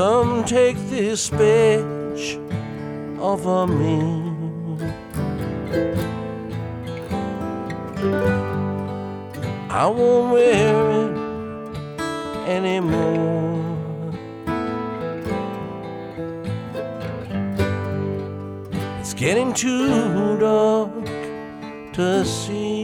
Come take this badge off of me. I won't wear it anymore. It's getting too dark to see.